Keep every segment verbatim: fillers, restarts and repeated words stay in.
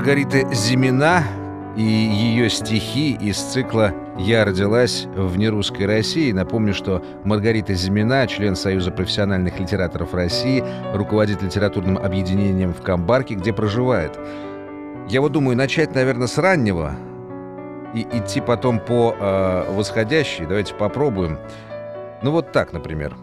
Маргарита Зимина и ее стихи из цикла «Я родилась в нерусской России». Напомню, что Маргарита Зимина, член Союза профессиональных литераторов России, руководит литературным объединением в Камбарке, где проживает. Я вот думаю, начать, наверное, с раннего и идти потом по э, восходящей. Давайте попробуем. Ну вот так, например.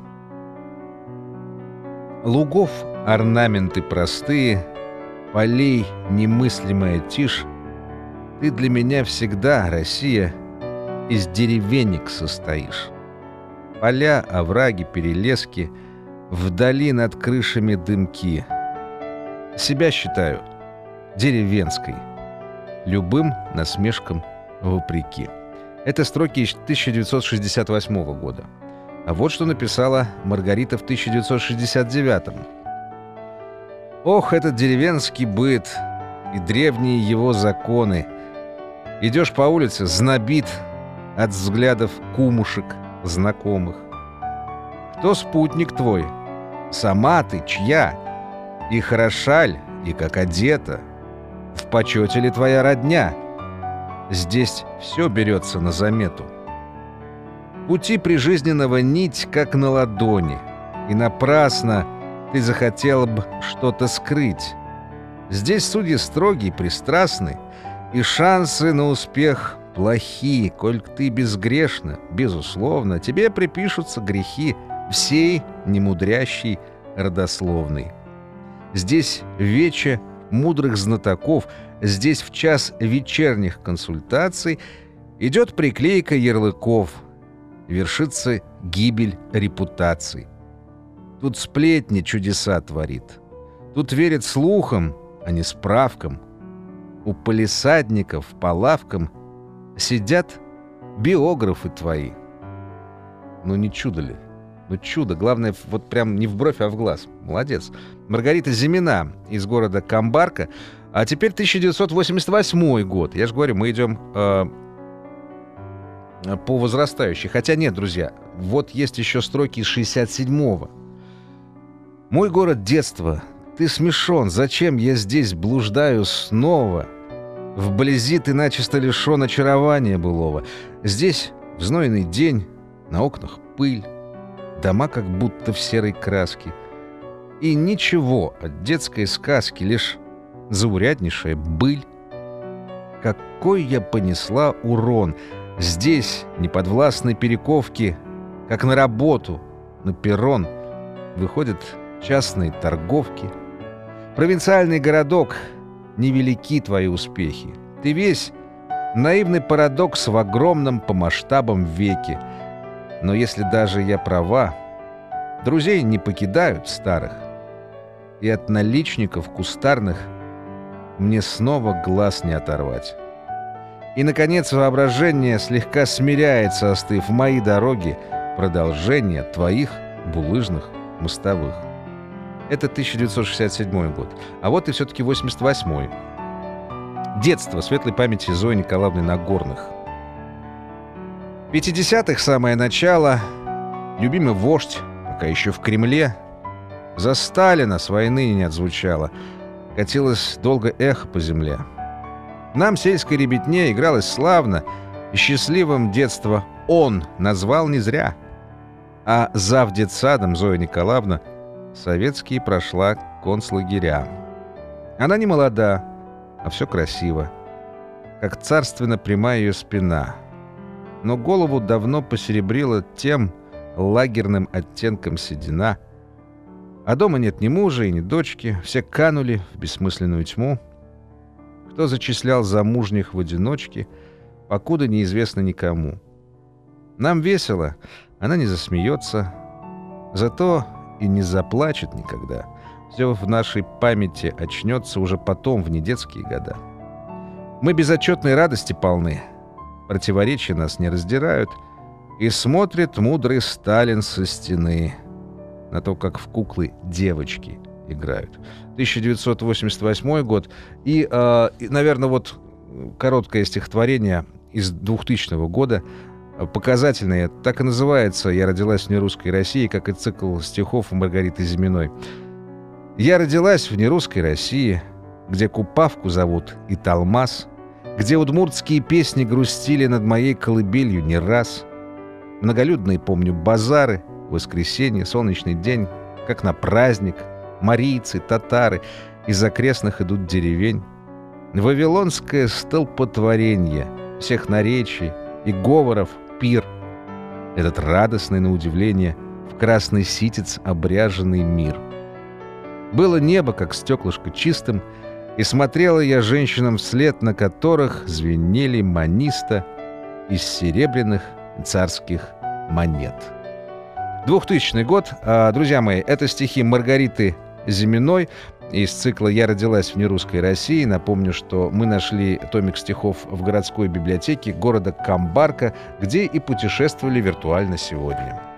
Лугов орнаменты простые, полей немыслимая тишь. Ты для меня всегда, Россия, из деревенек состоишь. Поля, овраги, перелески, вдали над крышами дымки. Себя считаю деревенской, любым насмешкам вопреки. Это строки тысяча девятьсот шестьдесят восьмого года. А вот что написала Маргарита в тысяча девятьсот шестьдесят девятом. Ох, этот деревенский быт и древние его законы. Идешь по улице, знобит от взглядов кумушек знакомых. Кто спутник твой? Сама ты чья? И хороша ль, и как одета? В почете ли твоя родня? Здесь все берется на замету. Пути прижизненного нить, как на ладони, и напрасно ты захотел бы что-то скрыть. Здесь судьи строгие, пристрастны, и шансы на успех плохи. Коль ты безгрешна, безусловно, тебе припишутся грехи всей немудрящей родословной. Здесь вече мудрых знатоков, здесь в час вечерних консультаций идет приклейка ярлыков, вершится гибель репутаций. Тут сплетни чудеса творит. Тут верят слухам, а не справкам. У палисадников по лавкам сидят биографы твои. Ну не чудо ли? Ну чудо. Главное, вот прям не в бровь, а в глаз. Молодец. Маргарита Зимина из города Камбарка. А теперь тысяча девятьсот восемьдесят восьмой год. Я же говорю, мы идем э, по возрастающей. Хотя нет, друзья, вот есть еще строки из шестьдесят седьмого. Мой город детства, ты смешон, зачем я здесь блуждаю снова? Вблизи ты начисто лишен очарования былого. Здесь в знойный день, на окнах пыль, дома как будто в серой краске. И ничего от детской сказки, лишь зауряднейшая быль. Какой я понесла урон! Здесь, неподвластной перековки, как на работу, на перрон, выходят частные торговки. Провинциальный городок, невелики твои успехи. Ты весь наивный парадокс в огромном по масштабам веке. Но если даже я права, друзей не покидают старых, и от наличников кустарных мне снова глаз не оторвать. И, наконец, воображение слегка смиряется, остыв в мои дороги, продолжение твоих булыжных мостовых. Это тысяча девятьсот шестьдесят седьмой год. А вот и все-таки восемьдесят восьмой. Детство светлой памяти Зои Николаевны Нагорных. В пятидесятых самое начало. Любимый вождь, пока еще в Кремле. За Сталина с войны не отзвучало. Катилось долго эхо по земле. Нам, сельской ребятне, игралось славно, и счастливым детство он назвал не зря. А зав. Детсадом Зоя Николаевна советские прошла концлагеря. Она не молода, а все красиво, как царственно прямая ее спина. Но голову давно посеребрила тем лагерным оттенком седина. А дома нет ни мужа и ни дочки, все канули в бессмысленную тьму. Кто зачислял замужних в одиночке, покуда неизвестно никому. Нам весело, она не засмеется, зато и не заплачет никогда. Все в нашей памяти очнется уже потом, в недетские года. Мы безотчетной радости полны, противоречия нас не раздирают, и смотрит мудрый Сталин со стены на то, как в куклы девочки играют. тысяча девятьсот восемьдесят восьмой год. И, э, и, наверное, вот короткое стихотворение из двухтысячного года, показательное, так и называется «Я родилась в нерусской России», как и цикл стихов Маргариты Зиминой. «Я родилась в нерусской России, где Купавку зовут и Талмас, где удмуртские песни грустили над моей колыбелью не раз. Многолюдные, помню, базары, воскресенье, солнечный день, как на праздник, марийцы, татары, из окрестных идут деревень. Вавилонское столпотворенье всех наречий и говоров пир. Этот радостный, на удивление, в красный ситец обряженный мир. Было небо, как стеклышко, чистым, и смотрела я женщинам вслед, на которых звенели маниста из серебряных царских монет. двухтысячный год. Друзья мои, это стихи Маргариты Зиминой из цикла «Я родилась в нерусской России». Напомню, что мы нашли томик стихов в городской библиотеке города Камбарка, где и путешествовали виртуально сегодня.